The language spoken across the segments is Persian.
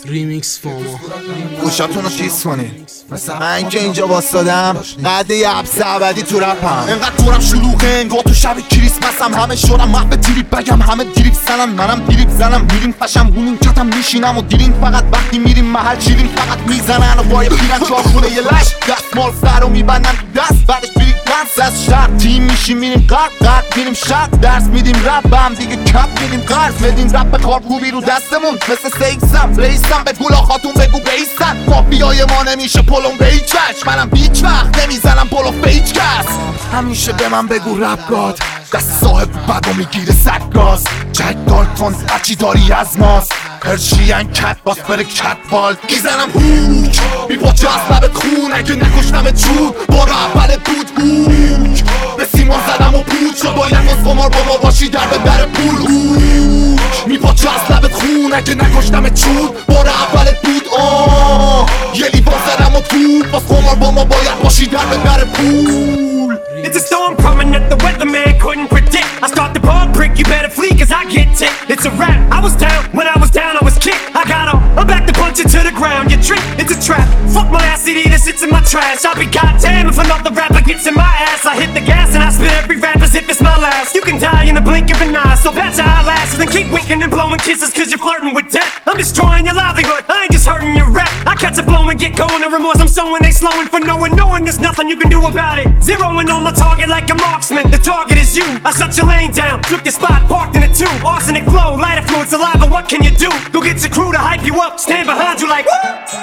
ریمیکس فاما گوشاتونو چیز کنین مثل من که اینجا باستادم قد یه حبس ابدی تو رپم انقدر دورم شلوغه انگار تو شب کریسمسم همه شدم محو دیریب بگم همه دیریب زنن منم دیریب زنم میریم پشم گونین کتم میشینم و دیرین فقط وقتی میریم محل چیرین فقط میزنن و بای پیرن چارخونه یه لش دستمال سر رو میبندن تو دست بعدش بیریم دنس از شهر تیم میشیم میریم قرد میریم شهر درس میدیم رپ به هم دیگه کپ میدیم قرض بدیم رپ کار خوبی رو دستمون مثل سیکسم ریسم به پولا خاتون بگو بیستن مافیای ما نمیشه پلم به هیچ وجه منم هیچ وقت نمیزنم پلو به هیچ کس همیشه به من بگو رپ گاد دست صاحب بدو میگیره سگاز جک دالتون هرچی داری از ماست هرچی کت باس بره کت بال میزنم هوک میپاچه از لبت خون اگه نکشتم چود بار اول بود هوک به سیمان زدم و پود شد باید از قمار با ما باشی در به در پول هوک میپاچه از لبت خون اگه نکشتم چود بار اول بود یه لیوان زدم و توب باز قمار با ما باید باشی در به در پول It's a storm coming that the weatherman couldn't predict. I start the ball prick, you better flee cause I get ticked. It's a rap, I was down, when I was down I was kicked. I got up, I'm back to punch it to the ground. You trick, it's a trap, fuck my ass CD that sits in my trash. I'll be goddamn if another rapper gets in my ass. I hit the gas and I spit every rap as if it's my last. You can die in the blink of an eye, so patch your eyelashes and keep winking and blowing kisses cause you're flirting with death. I'm destroying your livelihood, I ain't just hurting your rap. I catch a blow and get going, the remorse I'm sowing, they slowing for knowing there's nothing you can do about it. Zeroing on my target like a marksman, the target is you. I shut your lane down, took your spot, parked in a two. Arsenic flow, lighter fluid, saliva, what can you do? Go get your crew to hype you up, stand behind you like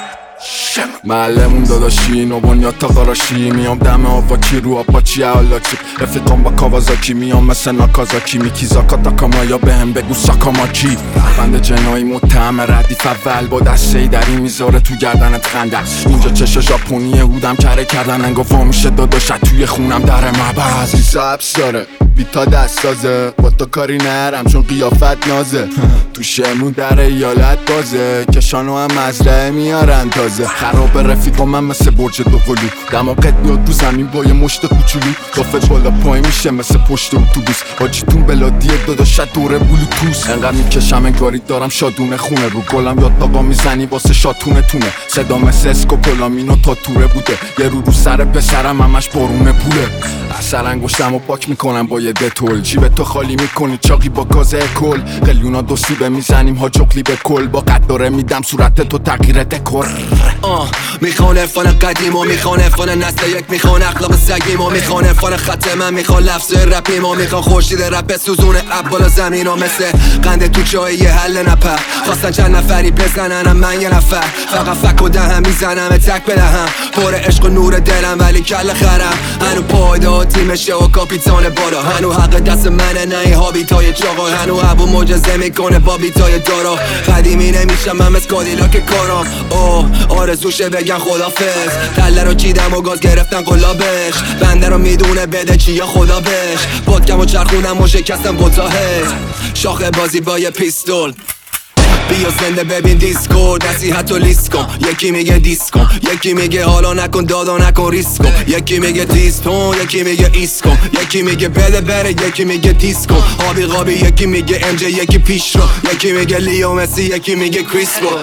معلمون داداشی نو بنیاد تا قراشی میام دم آواکی رو آپاچی اولاچی رفیقم با کاوازاکی میام مثل ناکازاکی میکی زاکاتاکاما یا بهم بگو ساکاماکی بند جنایی متهم ردیف اول با دسته ای دری میذاره تو گردنت خنده اینجا چش ژاپنیه بودم کره کردن انگا وا میشه داداشت توی خونم در مبز سبس داره بیتا دست سازه با تو کاری نرم چون قیافت نازه تو شمون در ایالت بازه کشانو هم مزرعه میارن تازه خراب رفیقا من مثل برج دوقلو دماغت میاد تو زمین با یه مشت کوچولو دافت بالا پای میشه مثل پشت اتوبوس حاجیتون بلادیه داداشت دوره بلوتوس انقدر میکشم انگاری دارم شادونه خونه رو گلم یاد آقا میزنی واسه شاتونه تونه صدا مثل اسکوپولامینو تا توره بوده یه رو سر پسرم همش بارونه پوله اثر انگشتم و پاک میکنم با یه دتول جیب تو خالی میکنی چاقی با گازه کل قلیونا دو سیبه میزنیم ها جغلی به کل با قد داره میدم صورت تو تغییر دکور میخوان عرفان قدیم و میخوان عرفان نسل یک میخوان اخلاق سگیم و میخوان عرفان خط من میخوان لفظ رپیم و میخوان خورشید رپ سوزونه اب زمین و مثل قنده تو چای یه حل نپر خواستن چند نفری بزننم من یه نفر فقط فک و دهم میزنم تک بدهم پر عشق و نور دلم ولی کل خرم هنو پایدار تیمشه و کاپیتان بالا هنو حق دست منه نه این هابیتای چاقا هنو ابو معجزه میکنه با بیتای دارا قدیمی نمیشم من مثل کادیلاک کارام آرزوشه بگن خدافظ تله رو چیدم و گاز گرفتن قلابش بنده رو میدونه بده چی یا خدا بش پادکم و چرخونم و شکستم بطاهه شاخ بازی با یه پیستول بیا زنده ببین دیسکورد نصیحت و لیست کن یکی میگه دیس کن یکی میگه حالا نکن دادا نکن ریسک کن یکی میگه دیستون یکی میگه ایست کن یکی میگه بده بره یکی میگه دیس کن آبی قابی یکی میگه ام جی یکی پیش رو یکی میگه لیو مسی یکی میگه کریس رو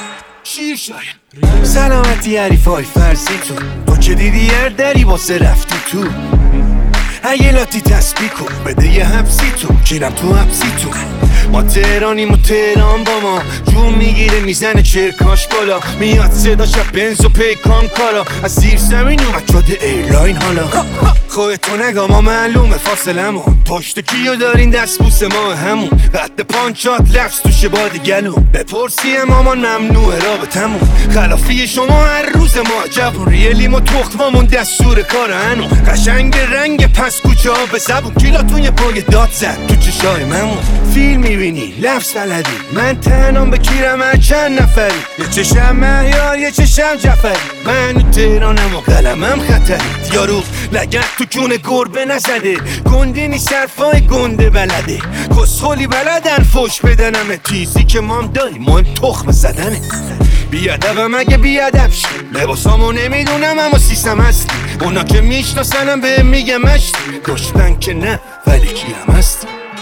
سلامتی حریفای فرسی تو که دیدی هر دری واسه رفتی تو اگه لاتی تسبیح کن بده یه حبسی تو گیرم تو حبسی تو ما تهرانیم و تهران با ما جون میگیره میزنه چرکاش بالا میاد صدا شب بنز و پیکان کالا از زیر زمین اومد شده ایرلاین حالا خودتو نگاه ما معلومه فاصلمون پشت کیو دارین دست بوس ما همون قد پانچات لفظ توشه باد گلوم بپرسی مامان ممنوعه رابطمون خلافی شما هر روز ما جوون ریلیم و تختمامون دستور کار هنو قشنگ رنگ پس کوچه ها به زبون کیلاتون یه پای داد زد تو چشای ممون فیلم میبینی لفظ بلدی من تنام بکیرم هر چند نفری یه چشم مهیار یه چشم جفری من و تهرانم و قلمم خطری یارو لگت تو کون گربه نزده گنده نیست حرفای گنده بلده کسخولی بلدن فوش بدنم تیزی که مام داری مهم تخم زدنه بیادبم اگه بیادب شد لباسامو نمیدونم اما سیسم هستی اونا که میشناسنم به میگه مشتی دشمن که نه ولی کیم هستی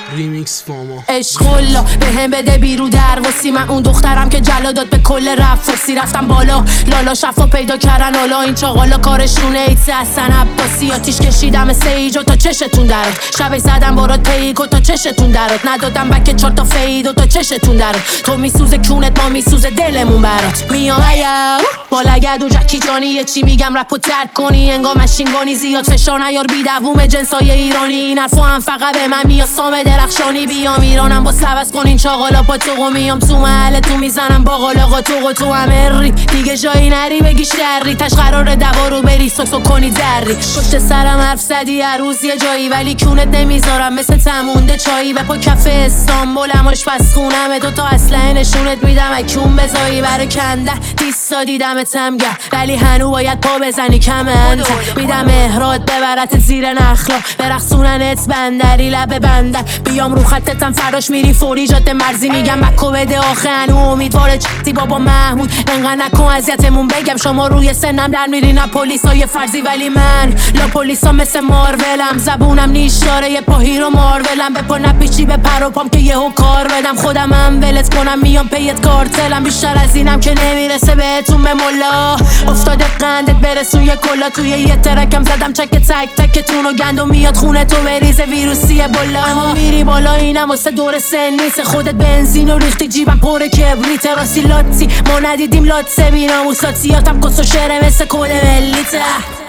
ریمیکس فاما عشق‌الله به هم بده بیرو در وسی من اون دخترم که جلا داد به کل رفاسی رفتم بالا لالا شفا پیدا کردن حالا این چاقالا کارشونه ایتس حسن عباسی آتیش کشیدم سیج و تا چشتون درات شب زدم برات پیک و تا چشتون درات ندادم بک 4 تا فید و تا چشتون درات تو میسوزه کونت ما میسوزه دلمون برات میام ایا با لگد و جکی جانی یه چی میگم رپو ترک کنی انگار مشینگانی زیاد فشار نیار بی دووم جنسای ایرانی این حرفا هم فقط به من میاد سام درخشانی بیام ایرانم با سبز کنین چاقالا پا تو میام تو محل تو میزنم با قالاقا تو همه ری دیگه جایی نری بگی شری تش قراره دوا رو بری سکسو کنی دری پشت سرم حرف زدی هر روز یه جایی ولی کونت نمیذارم مثل تمونده چایی به پا کف استانبولم آشپز خونم تو تا اسلحه نشونت میدم اکون بذاری برای کنده دیستا دیدمت هم گر ولی هنو باید پا بزنی کمند میدم احراد ببرت زیر نخلا برقصوننت بندری لب بندر بیام رو خطتم فراش میری فوری جاده مرزی میگم بکو بده آخه هنو امیدواره چی بابا محمود انقدر نکن اذیتمون بگم شما روی سنم در میری نه پلیسای فرضی ولی من لا پلیسا مثل مارولم زبونم نیش داره یه پاهی رو مارولم به پا نپیچی به پر و پام که یهو کار بدم خودم هم ولت کنم میام پیت کارتلم بیشتر از اینم که نمیرسه بهتون به ملا افتاده قندت برسون یه کلا توی یه ترکم زدم چک تک تکتون و گندو میاد خونه تو بریزه ویروسی بالا اما میری بالا اینم واسه دور سن نیست خودت بنزین و ریختی جیبم پر کبریت راستی لاتی ما ندیدیم لات بینام و ساتیاتم کس و شعره مثل کد ملیته